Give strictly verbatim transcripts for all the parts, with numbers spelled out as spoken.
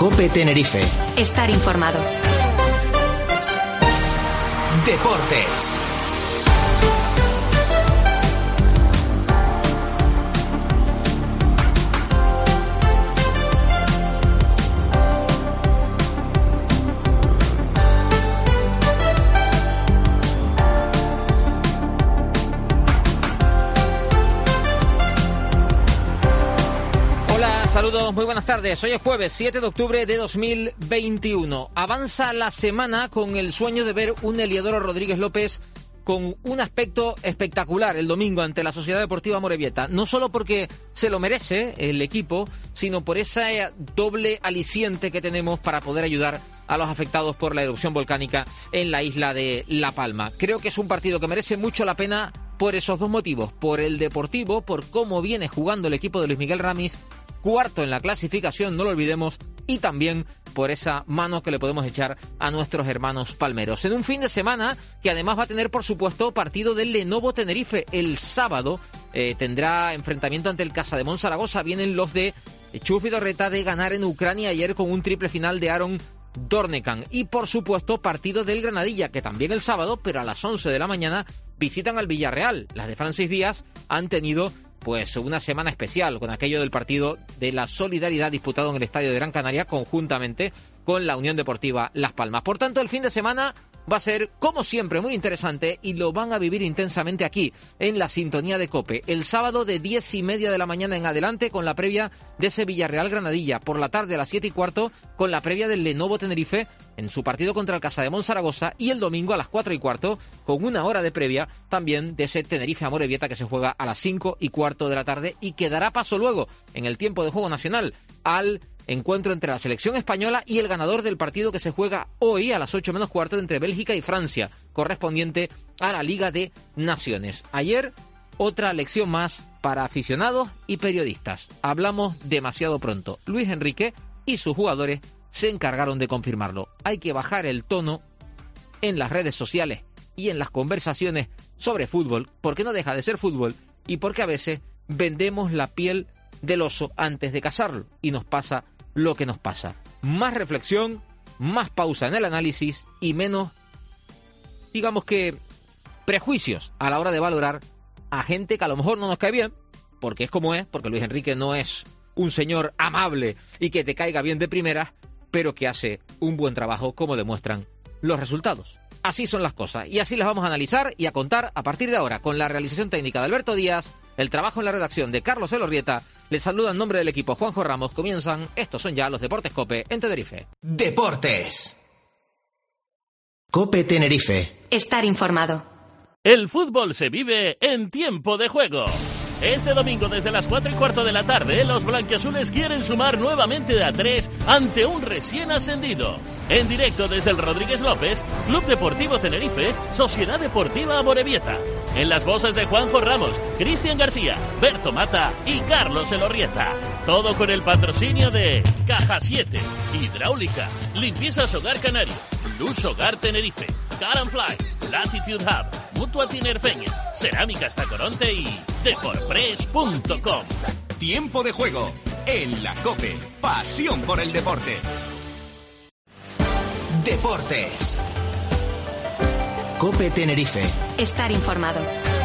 COPE Tenerife. Estar informado. Deportes. Saludos, muy buenas tardes. Hoy es jueves siete de octubre de dos mil veintiuno. Avanza la semana con el sueño de ver un Heliodoro Rodríguez López con un aspecto espectacular el domingo ante la Sociedad Deportiva Amorebieta. No solo porque se lo merece el equipo, sino por ese doble aliciente que tenemos para poder ayudar a los afectados por la erupción volcánica en la isla de La Palma. Creo que es un partido que merece mucho la pena por esos dos motivos. Por el deportivo, por cómo viene jugando el equipo de Luis Miguel Ramis, cuarto en la clasificación, no lo olvidemos, y también por esa mano que le podemos echar a nuestros hermanos palmeros. En un fin de semana que además va a tener, por supuesto, partido del Lenovo Tenerife. El sábado eh, tendrá enfrentamiento ante el Casademón Zaragoza. Vienen los de Chus Vidorreta de ganar en Ucrania ayer con un triple final de Aaron Dornekan. Y, por supuesto, partido del Granadilla, que también el sábado, pero a las once de la mañana, visitan al Villarreal. Las de Francis Díaz han tenido pues una semana especial con aquello del partido de la solidaridad disputado en el Estadio de Gran Canaria conjuntamente con la Unión Deportiva Las Palmas. Por tanto, el fin de semana va a ser, como siempre, muy interesante y lo van a vivir intensamente aquí, en la sintonía de COPE. El sábado de diez y media de la mañana en adelante con la previa de ese Villarreal Granadilla. Por la tarde a las siete y cuarto con la previa del Lenovo Tenerife en su partido contra el Casademón Zaragoza. Y el domingo a las cuatro y cuarto con una hora de previa también de ese Tenerife Amorebieta que se juega a las cinco y cuarto de la tarde y que dará paso luego en el tiempo de juego nacional al encuentro entre la selección española y el ganador del partido que se juega hoy a las ocho menos cuarto entre Bélgica y Francia, correspondiente a la Liga de Naciones. Ayer, otra lección más para aficionados y periodistas. Hablamos demasiado pronto. Luis Enrique y sus jugadores se encargaron de confirmarlo. Hay que bajar el tono en las redes sociales y en las conversaciones sobre fútbol, porque no deja de ser fútbol y porque a veces vendemos la piel del oso antes de cazarlo y nos pasa lo que nos pasa. Más reflexión, más pausa en el análisis y menos, digamos que, prejuicios a la hora de valorar a gente que a lo mejor no nos cae bien, porque es como es, porque Luis Enrique no es un señor amable y que te caiga bien de primeras, pero que hace un buen trabajo, como demuestran los resultados. Así son las cosas, y así las vamos a analizar y a contar a partir de ahora, con la realización técnica de Alberto Díaz, el trabajo en la redacción de Carlos Elorrieta. Les saluda en nombre del equipo Juanjo Ramos. Comienzan, estos son ya los Deportes COPE en Tenerife. Deportes. COPE Tenerife. Estar informado. El fútbol se vive en tiempo de juego. Este domingo desde las cuatro y cuarto de la tarde, los blanquiazules quieren sumar nuevamente de a tres ante un recién ascendido. En directo desde el Rodríguez López, Club Deportivo Tenerife, Sociedad Deportiva Amorebieta. En las voces de Juanjo Ramos, Cristian García, Berto Mata y Carlos Elorrieta. Todo con el patrocinio de Caja siete, Hidráulica, Limpiezas Hogar Canario, Luz Hogar Tenerife, Car and Fly, Latitude Hub, Mutua Tinerfeña, Cerámicas Tacoronte y Deporpress punto com. Tiempo de juego en la COPE. Pasión por el deporte. Deportes. COPE Tenerife. Estar informado.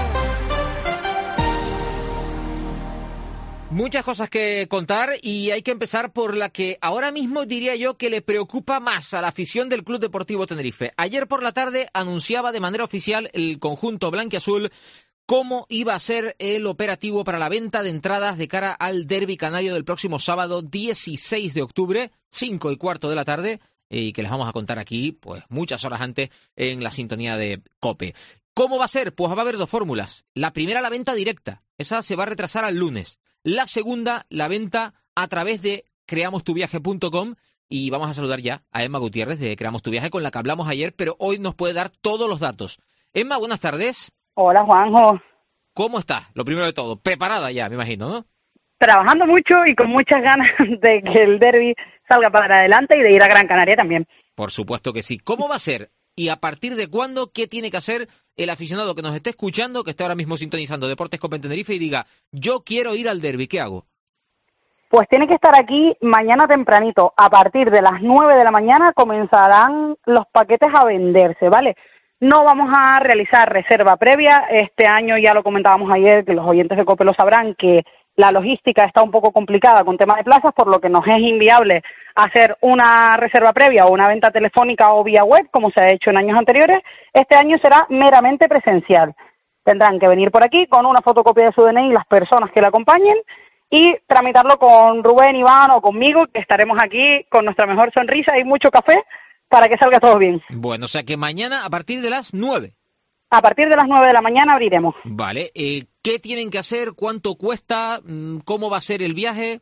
Muchas cosas que contar y hay que empezar por la que ahora mismo diría yo que le preocupa más a la afición del Club Deportivo Tenerife. Ayer por la tarde anunciaba de manera oficial el conjunto blanquiazul cómo iba a ser el operativo para la venta de entradas de cara al derbi canario del próximo sábado dieciséis de octubre, cinco y cuarto de la tarde, y que les vamos a contar aquí pues muchas horas antes en la sintonía de COPE. ¿Cómo va a ser? Pues va a haber dos fórmulas. La primera, la venta directa. Esa se va a retrasar al lunes. La segunda, la venta a través de creamos tu viaje punto com. Y vamos a saludar ya a Emma Gutiérrez de Creamos tu Viaje, con la que hablamos ayer, pero hoy nos puede dar todos los datos. Emma, buenas tardes. Hola, Juanjo. ¿Cómo estás? Lo primero de todo, preparada ya, me imagino, ¿no? Trabajando mucho y con muchas ganas de que el derbi salga para adelante y de ir a Gran Canaria también. Por supuesto que sí. ¿Cómo va a ser? ¿Y a partir de cuándo? ¿Qué tiene que hacer el aficionado que nos esté escuchando, que esté ahora mismo sintonizando Deportes COPE en Tenerife y diga, yo quiero ir al derbi, ¿qué hago? pues tiene que estar aquí mañana tempranito. A partir de las nueve de la mañana comenzarán los paquetes a venderse, ¿vale? No vamos a realizar reserva previa. Este año, ya lo comentábamos ayer, que los oyentes de COPE lo sabrán, que la logística está un poco complicada con tema de plazas, por lo que nos es inviable hacer una reserva previa o una venta telefónica o vía web, como se ha hecho en años anteriores. Este año será meramente presencial. Tendrán que venir por aquí con una fotocopia de su D N I las personas que le acompañen y tramitarlo con Rubén, Iván o conmigo, que estaremos aquí con nuestra mejor sonrisa y mucho café para que salga todo bien. Bueno, o sea que mañana a partir de las nueve. A partir de las nueve de la mañana abriremos. Vale, eh, ¿qué tienen que hacer? ¿Cuánto cuesta? ¿Cómo va a ser el viaje?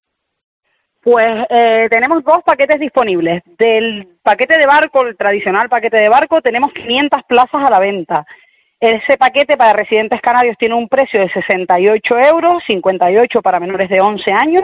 Pues eh, tenemos dos paquetes disponibles. Del paquete de barco, el tradicional paquete de barco, tenemos quinientas plazas a la venta. Ese paquete para residentes canarios tiene un precio de sesenta y ocho euros, cincuenta y ocho para menores de once años.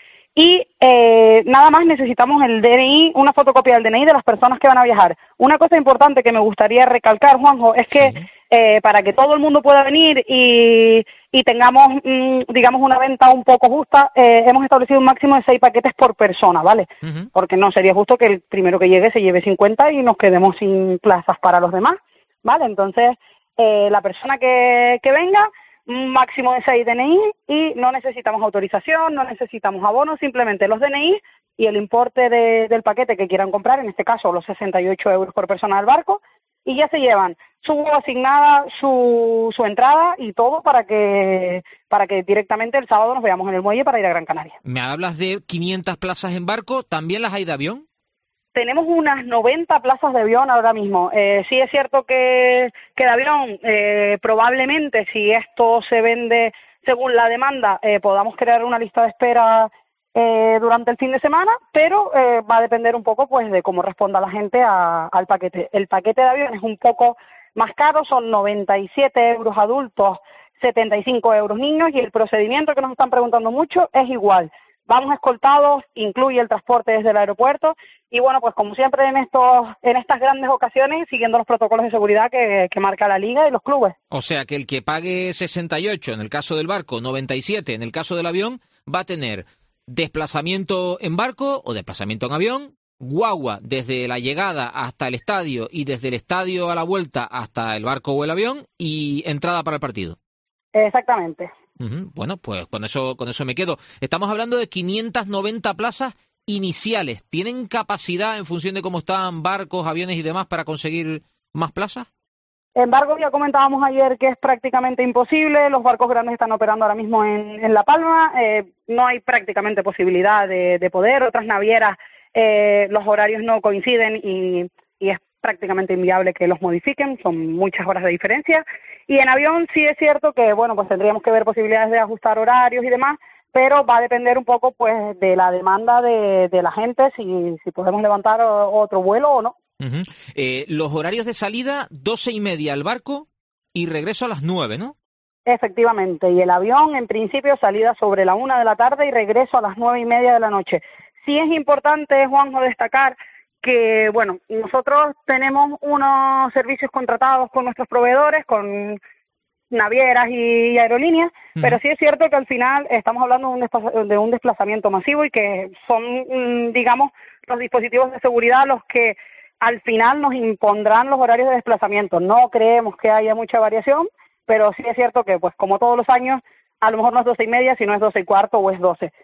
Y eh, nada más necesitamos el D N I, una fotocopia del D N I de las personas que van a viajar. Una cosa importante que me gustaría recalcar, Juanjo, es que sí. eh, para que todo el mundo pueda venir y, y tengamos, mmm, digamos, una venta un poco justa, eh, hemos establecido un máximo de seis paquetes por persona, ¿vale? Uh-huh. Porque no sería justo que el primero que llegue se lleve cincuenta y nos quedemos sin plazas para los demás, ¿vale? Entonces, eh, la persona que, que venga, un máximo de seis D N I y no necesitamos autorización, no necesitamos abonos, simplemente los D N I y el importe de, del paquete que quieran comprar, en este caso los sesenta y ocho euros por persona del barco, y ya se llevan su asignada, su, su entrada y todo para que para que directamente el sábado nos veamos en el muelle para ir a Gran Canaria. Me hablas de quinientas plazas en barco, ¿también las hay de avión? Tenemos unas noventa plazas de avión ahora mismo. Eh, sí es cierto que, que de avión, eh, probablemente si esto se vende según la demanda, eh, podamos crear una lista de espera eh, durante el fin de semana, pero eh, va a depender un poco pues de cómo responda la gente a, al paquete. El paquete de avión es un poco más caro, son noventa y siete euros adultos, setenta y cinco euros niños, y el procedimiento que nos están preguntando mucho es igual. Vamos escoltados, incluye el transporte desde el aeropuerto y bueno, pues como siempre en estos en estas grandes ocasiones, siguiendo los protocolos de seguridad que, que marca la Liga y los clubes. O sea que el que pague sesenta y ocho en el caso del barco, noventa y siete en el caso del avión, va a tener desplazamiento en barco o desplazamiento en avión, guagua desde la llegada hasta el estadio y desde el estadio a la vuelta hasta el barco o el avión y entrada para el partido. Exactamente. Uh-huh. Bueno, pues con eso con eso me quedo. Estamos hablando de quinientas noventa plazas iniciales. ¿Tienen capacidad en función de cómo están barcos, aviones y demás para conseguir más plazas? En barcos ya comentábamos ayer que es prácticamente imposible. Los barcos grandes están operando ahora mismo en, en La Palma. Eh, no hay prácticamente posibilidad de, de poder. Otras navieras, eh, los horarios no coinciden y, y es prácticamente inviable que los modifiquen. Son muchas horas de diferencia. Y en avión sí es cierto que, bueno, pues tendríamos que ver posibilidades de ajustar horarios y demás, pero va a depender un poco, pues, de la demanda de, de la gente, si, si podemos levantar otro vuelo o no. Uh-huh. Eh, los horarios de salida, doce y media al barco y regreso a las nueve, ¿no? Efectivamente, y el avión, en principio, salida sobre la una de la tarde y regreso a las nueve y media de la noche. Sí es importante, Juanjo, destacar que, bueno, nosotros tenemos unos servicios contratados con nuestros proveedores, con navieras y aerolíneas, uh-huh. pero sí es cierto que al final estamos hablando de un, desplaza- de un desplazamiento masivo y que son, digamos, los dispositivos de seguridad los que al final nos impondrán los horarios de desplazamiento. No creemos que haya mucha variación, pero sí es cierto que, pues, como todos los años, a lo mejor no es doce y media, sino es doce y cuarto o es doce.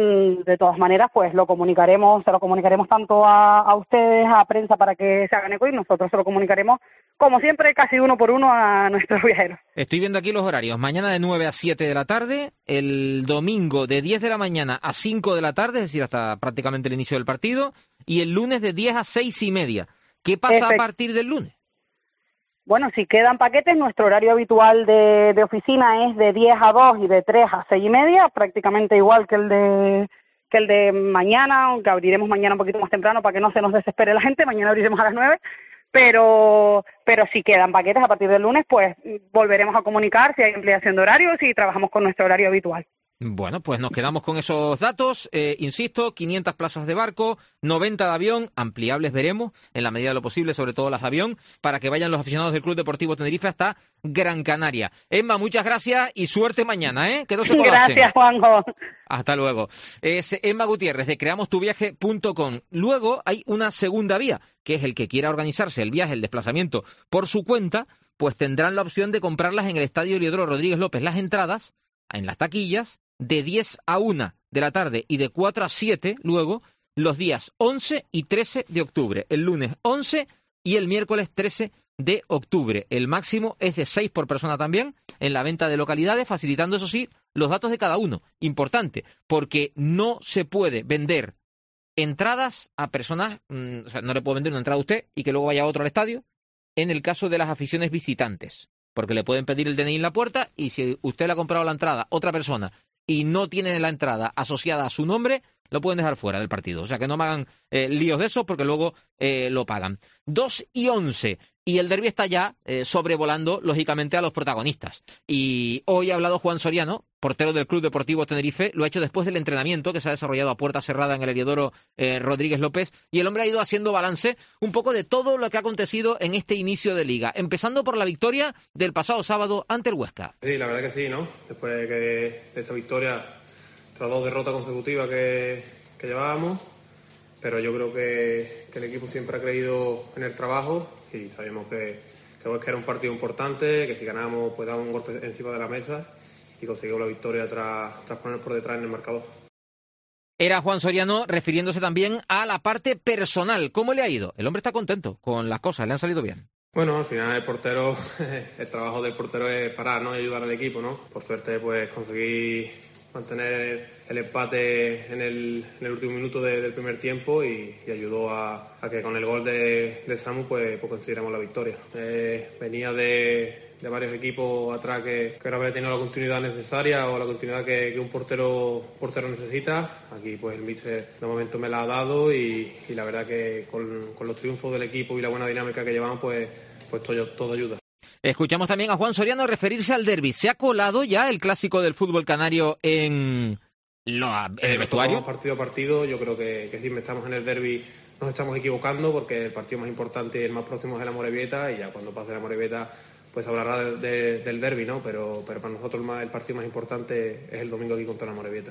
De todas maneras, pues lo comunicaremos, se lo comunicaremos tanto a, a ustedes, a prensa, para que se hagan eco, y nosotros se lo comunicaremos, como siempre, casi uno por uno a nuestros viajeros. Estoy viendo aquí los horarios. Mañana de nueve a siete de la tarde, el domingo de diez de la mañana a cinco de la tarde, es decir, hasta prácticamente el inicio del partido, y el lunes de diez a seis y media. ¿Qué pasa Efect- a partir del lunes? Bueno, si quedan paquetes, nuestro horario habitual de, de oficina es de diez a dos y de tres a seis y media, prácticamente igual que el de que el de mañana, aunque abriremos mañana un poquito más temprano para que no se nos desespere la gente. Mañana abriremos a las nueve, pero pero si quedan paquetes a partir del lunes, pues volveremos a comunicar si hay ampliación de horarios y trabajamos con nuestro horario habitual. Bueno, pues nos quedamos con esos datos. Eh, insisto, quinientas plazas de barco, noventa de avión, ampliables veremos, en la medida de lo posible, sobre todo las de avión, para que vayan los aficionados del Club Deportivo Tenerife hasta Gran Canaria. Emma, muchas gracias y suerte mañana, ¿eh? Que no se colapsen. Gracias, Juanjo. Hasta luego. Es Emma Gutiérrez de creamos tu viaje punto com. Luego hay una segunda vía, que es el que quiera organizarse el viaje, el desplazamiento por su cuenta, pues tendrán la opción de comprarlas en el Estadio Heliodoro Rodríguez López. Las entradas en las taquillas de diez a una de la tarde y de cuatro a siete luego los días once y trece de octubre. El lunes once y el miércoles trece de octubre. El máximo es de seis por persona también en la venta de localidades, facilitando, eso sí, los datos de cada uno. Importante, porque no se puede vender entradas a personas, mmm, o sea, no le puedo vender una entrada a usted y que luego vaya otro al estadio, en el caso de las aficiones visitantes, porque le pueden pedir el D N I en la puerta y si usted le ha comprado la entrada a otra persona y no tiene la entrada asociada a su nombre, lo pueden dejar fuera del partido. O sea, que no me hagan eh, líos de eso porque luego eh, lo pagan. dos y once. Y el derbi está ya eh, sobrevolando, lógicamente, a los protagonistas. Y hoy ha hablado Juan Soriano, portero del Club Deportivo Tenerife. Lo ha hecho después del entrenamiento que se ha desarrollado a puerta cerrada en el Heliodoro eh, Rodríguez López. Y el hombre ha ido haciendo balance un poco de todo lo que ha acontecido en este inicio de liga. Empezando por la victoria del pasado sábado ante el Huesca. Sí, la verdad que sí, ¿no? Después de, que, de esta victoria, tras dos derrotas consecutivas que, que llevábamos. Pero yo creo que, que el equipo siempre ha creído en el trabajo y sabíamos que, que Huesca era un partido importante, que si ganábamos pues daba un golpe encima de la mesa y conseguimos la victoria tras, tras poner por detrás en el marcador. Era Juan Soriano refiriéndose también a la parte personal. ¿Cómo le ha ido? El hombre está contento con las cosas, le han salido bien. Bueno, al final el portero, el trabajo del portero es parar, ¿no? Y ayudar al equipo, ¿no? Por suerte pues conseguí mantener el empate en el, en el último minuto de, del primer tiempo y, y ayudó a, a que con el gol de, de Samu pues, pues consiguiéramos la victoria. Eh, venía de, de varios equipos atrás que, que no había tenido la continuidad necesaria o la continuidad que, que un portero portero necesita. Aquí pues el míster de momento me la ha dado y, y la verdad que con, con los triunfos del equipo y la buena dinámica que llevamos pues, pues todo, todo ayuda. Escuchamos también a Juan Soriano referirse al derbi. ¿Se ha colado ya el clásico del fútbol canario en, lo, en el eh, vestuario? Partido a partido, yo creo que, que si estamos en el derbi nos estamos equivocando porque el partido más importante y el más próximo es el Amorebieta y ya cuando pase el Amorebieta pues hablará de, de, del derbi, ¿no? Pero, pero para nosotros el, más, el partido más importante es el domingo aquí contra el Amorebieta.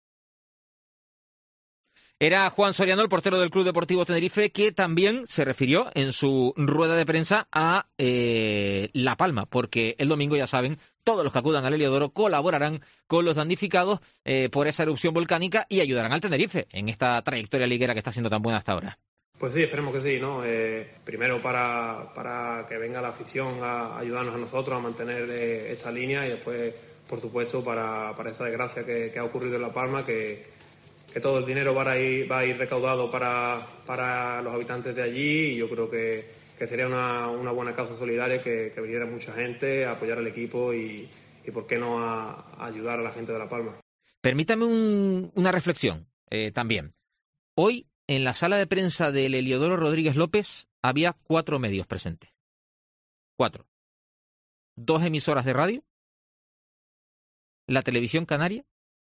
Era Juan Soriano, el portero del Club Deportivo Tenerife, que también se refirió en su rueda de prensa a eh, La Palma, porque el domingo, ya saben, todos los que acudan al Heliodoro colaborarán con los damnificados eh, por esa erupción volcánica y ayudarán al Tenerife en esta trayectoria liguera que está siendo tan buena hasta ahora. Pues sí, esperemos que sí, ¿no? Eh, primero para, para que venga la afición a ayudarnos a nosotros a mantener eh, esa línea y después, por supuesto, para, para esa desgracia que, que ha ocurrido en La Palma, que que todo el dinero va a ir, va a ir recaudado para, para los habitantes de allí y yo creo que, que sería una, una buena causa solidaria que, que viniera mucha gente a apoyar al equipo y, y por qué no a, a ayudar a la gente de La Palma. Permítame un, una reflexión eh, también. Hoy en la sala de prensa del Heliodoro Rodríguez López había cuatro medios presentes. Cuatro. Dos emisoras de radio, la televisión canaria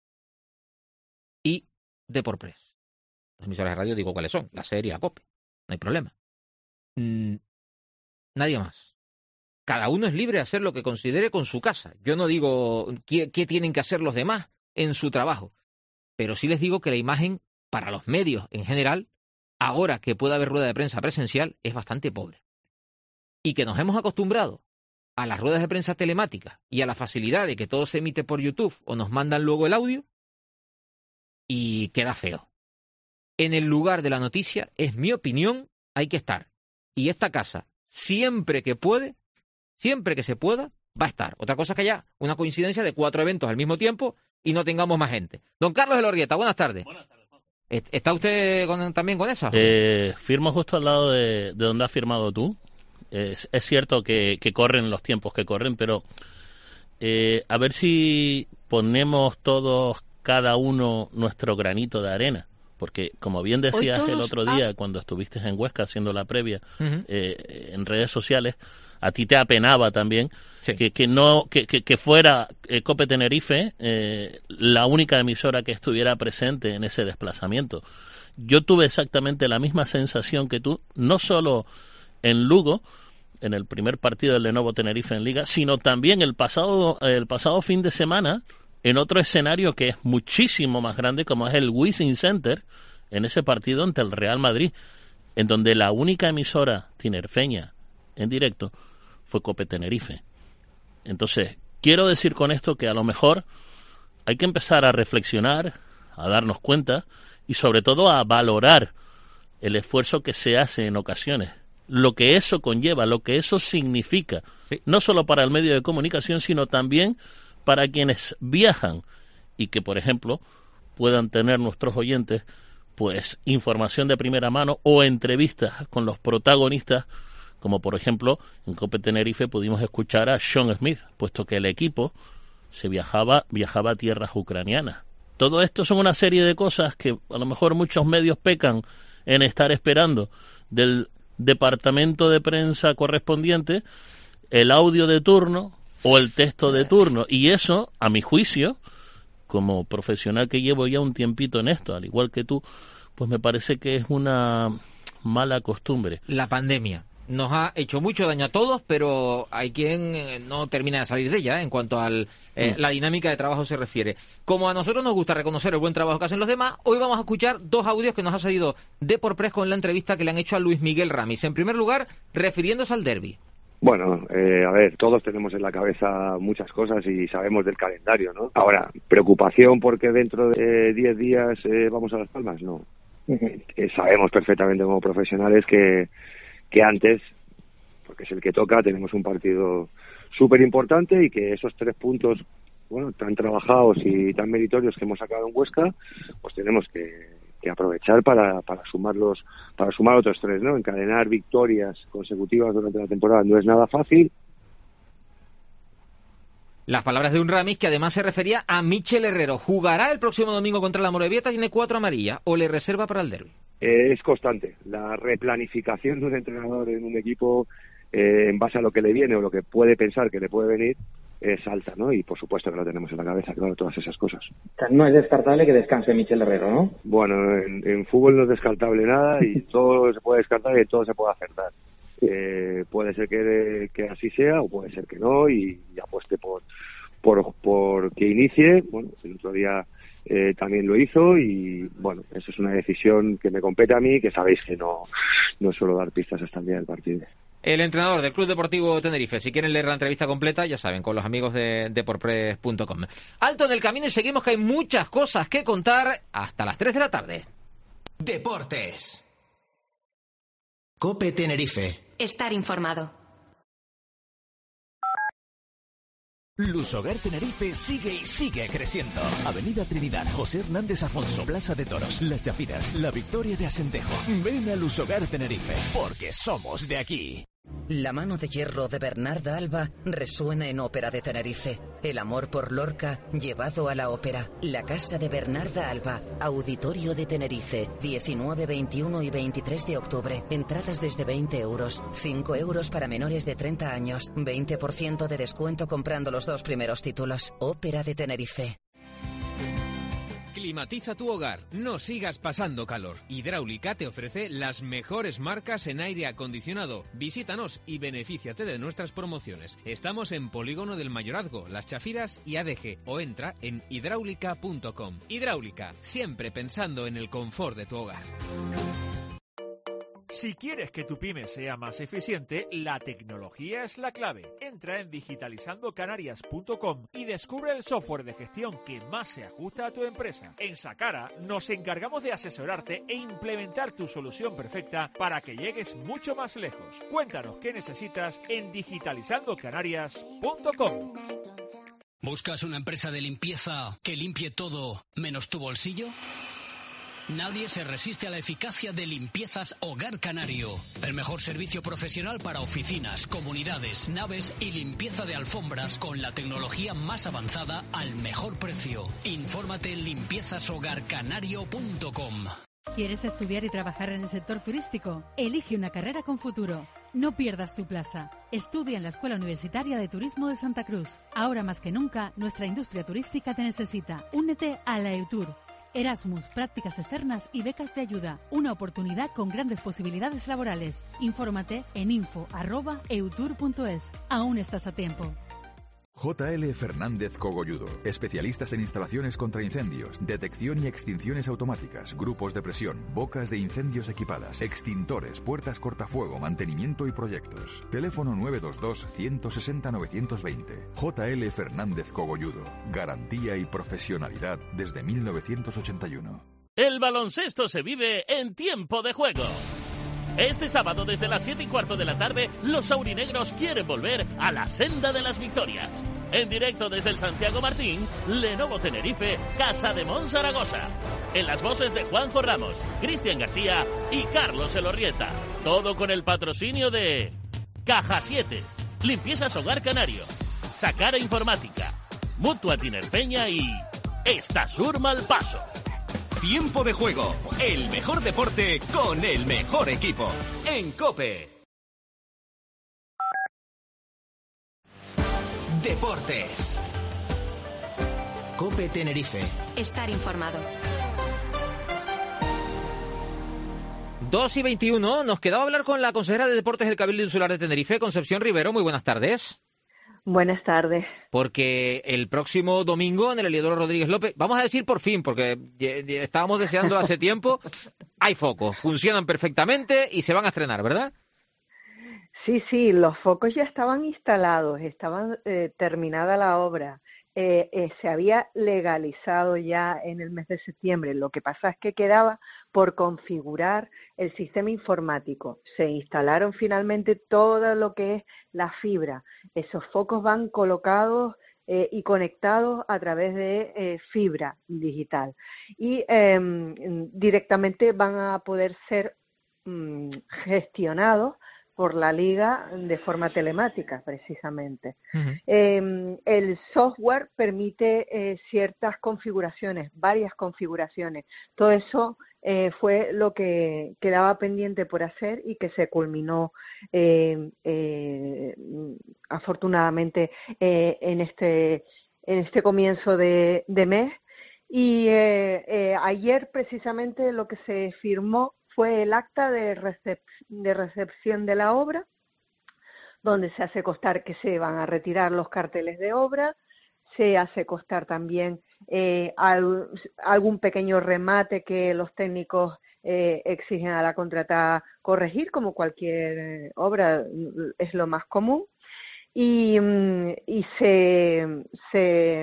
y Deporpress. Las emisoras de radio digo cuáles son, la serie, la COPE, no hay problema. Mm, nadie más. Cada uno es libre de hacer lo que considere con su casa. Yo no digo qué, qué tienen que hacer los demás en su trabajo, pero sí les digo que la imagen para los medios en general, ahora que puede haber rueda de prensa presencial, es bastante pobre. Y que nos hemos acostumbrado a las ruedas de prensa telemáticas y a la facilidad de que todo se emite por YouTube o nos mandan luego el audio, y queda feo. En el lugar de la noticia, es mi opinión, hay que estar. Y esta casa, siempre que puede, siempre que se pueda, va a estar. Otra cosa es que haya una coincidencia de cuatro eventos al mismo tiempo y no tengamos más gente. Don Carlos Elorrieta, buenas tardes. Buenas tardes. ¿Está usted con, también con esa? Eh, firmo justo al lado de, de donde has firmado tú. Es, es cierto que, que corren los tiempos que corren, pero eh, a ver si ponemos todos cada uno nuestro granito de arena, porque como bien decías el otro día ah. cuando estuviste en Huesca haciendo la previa uh-huh. eh, en redes sociales, a ti te apenaba también sí. que, que no que, que, que fuera eh, Cope Tenerife eh, la única emisora que estuviera presente en ese desplazamiento. Yo tuve exactamente la misma sensación que tú, no solo en Lugo, en el primer partido del Lenovo Tenerife en Liga, sino también el pasado el pasado fin de semana en otro escenario que es muchísimo más grande, como es el Wizzing Center, en ese partido ante el Real Madrid, en donde la única emisora tinerfeña en directo fue COPE Tenerife. Entonces, quiero decir con esto que a lo mejor hay que empezar a reflexionar, a darnos cuenta y sobre todo a valorar el esfuerzo que se hace en ocasiones, lo que eso conlleva, lo que eso significa, sí, no solo para el medio de comunicación, sino también para quienes viajan y que, por ejemplo, puedan tener nuestros oyentes pues información de primera mano o entrevistas con los protagonistas, como por ejemplo en COPE Tenerife pudimos escuchar a Sean Smith, puesto que el equipo se viajaba viajaba a tierras ucranianas. Todo esto son una serie de cosas que a lo mejor muchos medios pecan en estar esperando del departamento de prensa correspondiente el audio de turno o el texto de turno, y eso, a mi juicio, como profesional que llevo ya un tiempito en esto, al igual que tú, pues me parece que es una mala costumbre. La pandemia nos ha hecho mucho daño a todos, pero hay quien eh, no termina de salir de ella, ¿eh? En cuanto a eh, mm. la dinámica de trabajo se refiere. Como a nosotros nos gusta reconocer el buen trabajo que hacen los demás, hoy vamos a escuchar dos audios que nos ha cedido Deporpress con la entrevista que le han hecho a Luis Miguel Ramis. En primer lugar, refiriéndose al derbi. Bueno, eh, a ver, todos tenemos en la cabeza muchas cosas y sabemos del calendario, ¿no? Ahora, ¿preocupación porque dentro de diez días eh, vamos a Las Palmas? No. Eh, sabemos perfectamente como profesionales que, que antes, porque es el que toca, tenemos un partido súper importante y que esos tres puntos, bueno, tan trabajados y tan meritorios que hemos sacado en Huesca, pues tenemos que, que aprovechar para, para sumarlos, para sumar otros tres, ¿no? Encadenar victorias consecutivas durante la temporada no es nada fácil. Las palabras de un Ramis que además se refería a Michel Herrero. ¿Jugará el próximo domingo contra la Morevieta? ¿Tiene cuatro amarillas o le reserva para el derbi? Eh, es constante. La replanificación de un entrenador en un equipo eh, en base a lo que le viene o lo que puede pensar que le puede venir es alta, ¿no? Y por supuesto que lo tenemos en la cabeza, claro, todas esas cosas. O sea, no es descartable que descanse Michel Herrero, ¿no? Bueno, en, en fútbol no es descartable nada y todo se puede descartar y todo se puede acertar. Eh, puede ser que, que así sea o puede ser que no y, y apueste por, por, por que inicie. Bueno, el otro día eh, también lo hizo y bueno, eso es una decisión que me compete a mí, que sabéis que no, no suelo dar pistas hasta el día del partido. El entrenador del Club Deportivo Tenerife. Si quieren leer la entrevista completa, ya saben, con los amigos de deporpress punto com. Alto en el camino y seguimos, que hay muchas cosas que contar hasta las tres de la tarde. Deportes. COPE Tenerife. Estar informado. Lusogar Tenerife sigue y sigue creciendo. Avenida Trinidad, José Hernández Afonso, Plaza de Toros, Las Chafiras, La Victoria de Asentejo. Ven a Lusogar Tenerife, porque somos de aquí. La mano de hierro de Bernarda Alba resuena en Ópera de Tenerife. El amor por Lorca llevado a la ópera. La casa de Bernarda Alba, Auditorio de Tenerife, diecinueve, veintiuno y veintitrés de octubre. Entradas desde veinte euros, cinco euros para menores de treinta años, veinte por ciento de descuento comprando los dos primeros títulos. Ópera de Tenerife. Climatiza tu hogar, no sigas pasando calor. Hidráulica te ofrece las mejores marcas en aire acondicionado. Visítanos y benefíciate de nuestras promociones. Estamos en Polígono del Mayorazgo, Las Chafiras y A D G o entra en hidráulica punto com. Hidráulica, siempre pensando en el confort de tu hogar. Si quieres que tu pyme sea más eficiente, la tecnología es la clave. Entra en digitalizando canarias punto com y descubre el software de gestión que más se ajusta a tu empresa. En Sacara nos encargamos de asesorarte e implementar tu solución perfecta para que llegues mucho más lejos. Cuéntanos qué necesitas en digitalizando canarias punto com. ¿Buscas una empresa de limpieza que limpie todo menos tu bolsillo? Nadie se resiste a la eficacia de Limpiezas Hogar Canario. El mejor servicio profesional para oficinas, comunidades, naves y limpieza de alfombras con la tecnología más avanzada al mejor precio. Infórmate en limpiezas hogar canario punto com. ¿Quieres estudiar y trabajar en el sector turístico? Elige una carrera con futuro. No pierdas tu plaza. Estudia en la Escuela Universitaria de Turismo de Santa Cruz. Ahora más que nunca, nuestra industria turística te necesita. Únete a la EUTUR. Erasmus, prácticas externas y becas de ayuda. Una oportunidad con grandes posibilidades laborales. Infórmate en info arroba eutur punto es. Aún estás a tiempo. J L Fernández Cogolludo, especialistas en instalaciones contra incendios, detección y extinciones automáticas, grupos de presión, bocas de incendios equipadas, extintores, puertas cortafuego, mantenimiento y proyectos. Teléfono nueve dos dos, uno seis cero, nueve dos cero. J L Fernández Cogolludo, garantía y profesionalidad desde mil novecientos ochenta y uno. El baloncesto se vive en tiempo de juego. Este sábado desde las siete y cuarto de la tarde, los aurinegros quieren volver a la senda de las victorias. En directo desde el Santiago Martín, Lenovo Tenerife, Casa de Mon Zaragoza. En las voces de Juanjo Ramos, Cristian García y Carlos Elorrieta. Todo con el patrocinio de Caja siete, Limpiezas Hogar Canario, Sacara Informática, Mutua Tinerfeña y Estasur Malpaso. Tiempo de juego, el mejor deporte con el mejor equipo. En COPE. Deportes. COPE Tenerife. Estar informado. dos y veintiuno, nos quedaba hablar con la consejera de Deportes del Cabildo Insular de Tenerife, Concepción Rivero. Muy buenas tardes. Buenas tardes. Porque el próximo domingo en el Heliodoro Rodríguez López, vamos a decir por fin, porque estábamos deseando hace tiempo, hay focos, funcionan perfectamente y se van a estrenar, ¿verdad? Sí, sí, los focos ya estaban instalados, estaban eh, terminada la obra, eh, eh, se había legalizado ya en el mes de septiembre. Lo que pasa es que quedaba por configurar el sistema informático. Se instalaron finalmente todo lo que es la fibra. Esos focos van colocados eh, y conectados a través de eh, fibra digital y eh, directamente van a poder ser mm, gestionados por la liga de forma telemática, precisamente. Uh-huh. Eh, el software permite eh, ciertas configuraciones, varias configuraciones. Todo eso eh, fue lo que quedaba pendiente por hacer y que se culminó eh, eh, afortunadamente eh, en este en este comienzo de, de mes. Y eh, eh, ayer precisamente lo que se firmó fue el acta de, recep de recepción de la obra, donde se hace constar que se van a retirar los carteles de obra, se hace constar también eh, al, algún pequeño remate que los técnicos eh, exigen a la contratada corregir, como cualquier eh, obra es lo más común, y, y se... se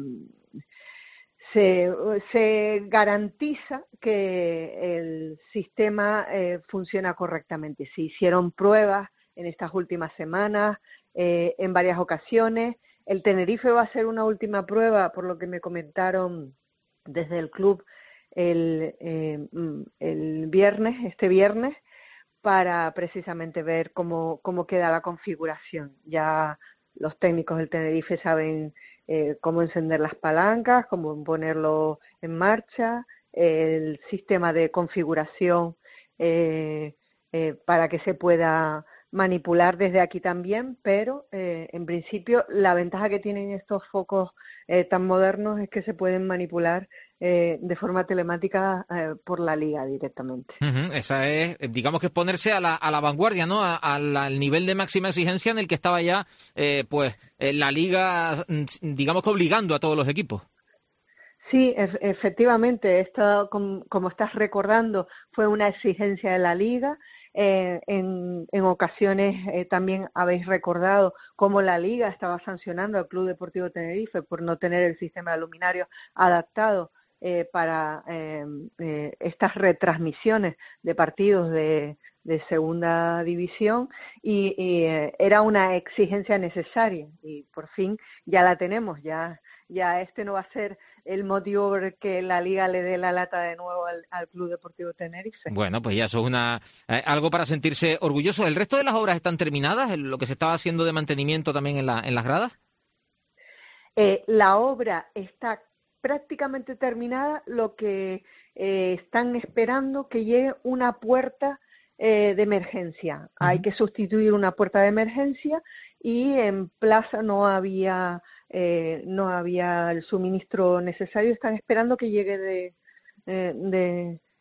Se, se garantiza que el sistema eh, funciona correctamente. Se hicieron pruebas en estas últimas semanas, eh, en varias ocasiones. El Tenerife va a hacer una última prueba, por lo que me comentaron desde el club el, eh, el viernes, este viernes, para precisamente ver cómo, cómo queda la configuración. Ya los técnicos del Tenerife saben eh, cómo encender las palancas, cómo ponerlo en marcha, eh, el sistema de configuración eh, eh, para que se pueda manipular desde aquí también, pero eh, en principio la ventaja que tienen estos focos eh, tan modernos es que se pueden manipular eh, de forma telemática eh, por la liga directamente. Uh-huh. Esa es, digamos que es ponerse a la, a la vanguardia, ¿no? A, a la, al nivel de máxima exigencia en el que estaba ya, eh, pues, eh, la liga, digamos que obligando a todos los equipos. Sí, e- efectivamente, esto, como, como estás recordando, fue una exigencia de la liga. Eh, en, en ocasiones eh, también habéis recordado cómo la liga estaba sancionando al Club Deportivo Tenerife por no tener el sistema de luminarios adaptado eh, para eh, eh, estas retransmisiones de partidos de, de segunda división y, y eh, era una exigencia necesaria y por fin ya la tenemos, ya, ya este no va a ser el motivo por que la liga le dé la lata de nuevo al, al Club Deportivo Tenerife. Bueno, pues ya eso es una, eh, algo para sentirse orgulloso. ¿El resto de las obras están terminadas? ¿Lo que se estaba haciendo de mantenimiento también en, la, en las gradas? Eh, la obra está prácticamente terminada, lo que eh, están esperando que llegue una puerta eh, de emergencia. Uh-huh. Hay que sustituir una puerta de emergencia y en plaza no había eh, no había el suministro necesario. Están esperando que llegue de, eh, de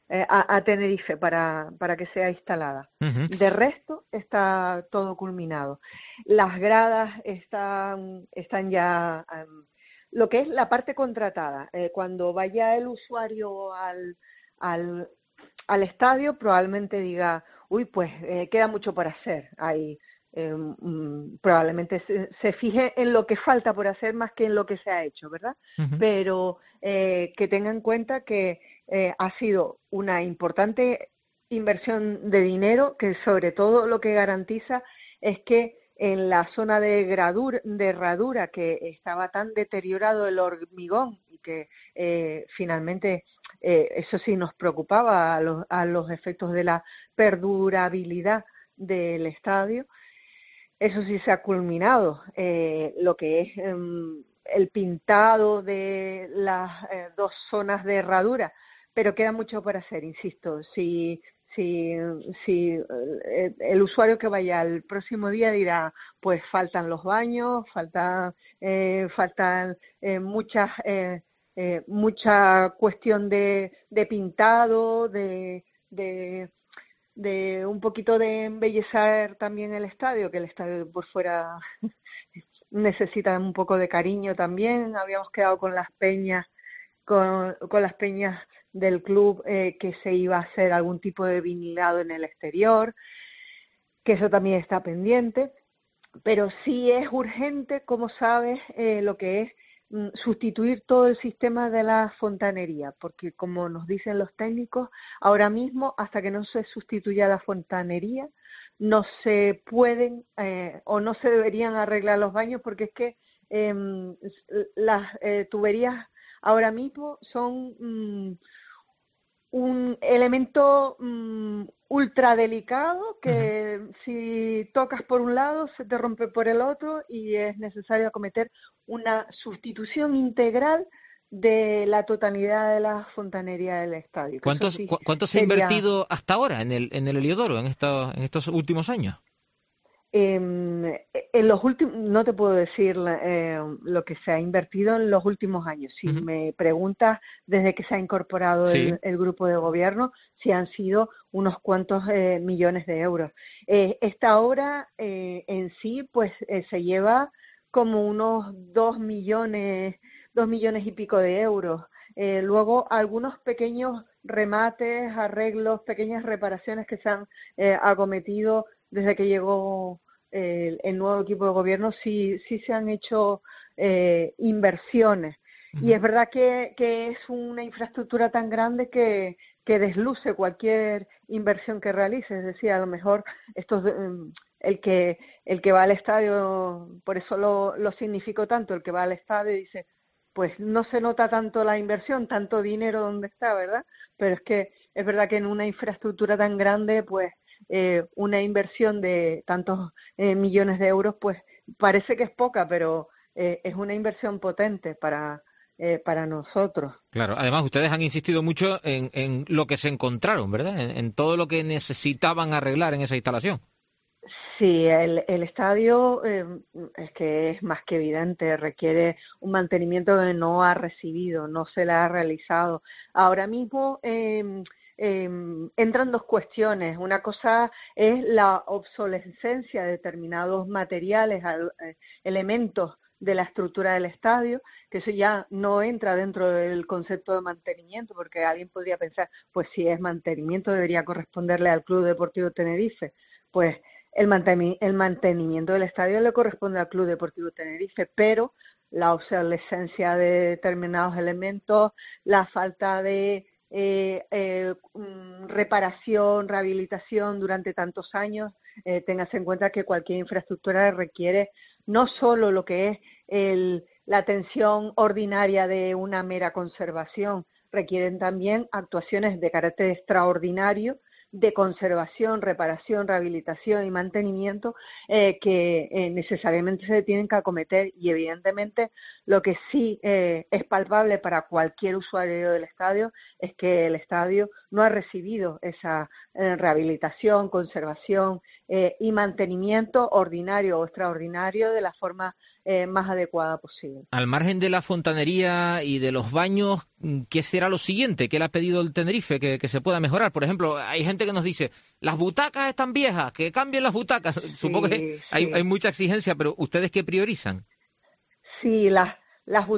eh, a, a Tenerife para, para que sea instalada. Uh-huh. De resto está todo culminado. Las gradas están, están ya... Um, lo que es la parte contratada, eh, cuando vaya el usuario al, al, al estadio probablemente diga, uy, pues eh, queda mucho por hacer. Hay, eh, mm, probablemente se, se fije en lo que falta por hacer más que en lo que se ha hecho, ¿verdad? Uh-huh. Pero eh, que tenga en cuenta que eh, ha sido una importante inversión de dinero que sobre todo lo que garantiza es que en la zona de, gradur, de herradura que estaba tan deteriorado el hormigón y que eh, finalmente eh, eso sí nos preocupaba a los, a los efectos de la perdurabilidad del estadio, eso sí se ha culminado. Eh, lo que es eh, el pintado de las eh, dos zonas de herradura, pero queda mucho por hacer, insisto. Si Si, si el usuario que vaya el próximo día dirá, pues faltan los baños, falta, eh, faltan eh, muchas, eh, eh, mucha cuestión de, de pintado, de, de, de un poquito de embellecer también el estadio, que el estadio por fuera necesita un poco de cariño también. Habíamos quedado con las peñas, con, con las peñas del club eh, que se iba a hacer algún tipo de vinilado en el exterior, que eso también está pendiente, pero sí es urgente, como sabes, eh, lo que es mm, sustituir todo el sistema de la fontanería, porque como nos dicen los técnicos, ahora mismo, hasta que no se sustituya la fontanería, no se pueden eh, o no se deberían arreglar los baños, porque es que eh, las eh, tuberías ahora mismo son mm, un elemento mmm, ultra delicado que uh-huh. si tocas por un lado se te rompe por el otro y es necesario acometer una sustitución integral de la totalidad de la fontanería del estadio. ¿Cuánto, sí cu- ¿cuánto se ha sería... invertido hasta ahora en el en el Heliodoro en, esto, en estos últimos años? Eh, en los últimos, no te puedo decir eh, lo que se ha invertido en los últimos años. Si uh-huh. me preguntas desde que se ha incorporado sí. el, el grupo de gobierno, si han sido unos cuantos eh, millones de euros. Eh, esta obra eh, en sí, pues eh, se lleva como unos dos millones, dos millones y pico de euros. Eh, luego algunos pequeños remates, arreglos, pequeñas reparaciones que se han eh, acometido desde que llegó el, el nuevo equipo de gobierno, sí, sí se han hecho eh, inversiones. Uh-huh. Y es verdad que, que es una infraestructura tan grande que, que desluce cualquier inversión que realice. Es decir, a lo mejor estos, el que el que va al estadio, por eso lo, lo significó tanto, el que va al estadio y dice, pues no se nota tanto la inversión, tanto dinero donde está, ¿verdad? Pero es que es verdad que en una infraestructura tan grande, pues Eh, una inversión de tantos eh, millones de euros, pues parece que es poca, pero eh, es una inversión potente para eh, para nosotros. Claro, además ustedes han insistido mucho en, en lo que se encontraron, ¿verdad? En, en todo lo que necesitaban arreglar en esa instalación. Sí, el, el estadio eh, es que es más que evidente, requiere un mantenimiento que no ha recibido, no se le ha realizado. Ahora mismo eh, Eh, entran dos cuestiones. Una cosa es la obsolescencia de determinados materiales, eh, elementos de la estructura del estadio, que eso ya no entra dentro del concepto de mantenimiento, porque alguien podría pensar, pues si es mantenimiento debería corresponderle al Club Deportivo Tenerife. Pues el, manten- el mantenimiento del estadio le corresponde al Club Deportivo Tenerife, pero la obsolescencia de determinados elementos, la falta de Eh, eh, reparación, rehabilitación durante tantos años, eh, tengas en cuenta que cualquier infraestructura requiere no solo lo que es el, la atención ordinaria de una mera conservación, requieren también actuaciones de carácter extraordinario de conservación, reparación, rehabilitación y mantenimiento eh, que eh, necesariamente se tienen que acometer, y evidentemente lo que sí eh, es palpable para cualquier usuario del estadio es que el estadio no ha recibido esa eh, rehabilitación, conservación eh, y mantenimiento ordinario o extraordinario de la forma eh, más adecuada posible. Al margen de la fontanería y de los baños, ¿qué será lo siguiente? ¿Qué le ha pedido el Tenerife que, que se pueda mejorar? Por ejemplo, hay gente que nos dice, las butacas están viejas, que cambien las butacas. Sí, Supongo que sí. hay, hay mucha exigencia, pero ¿ustedes qué priorizan? Sí, las, las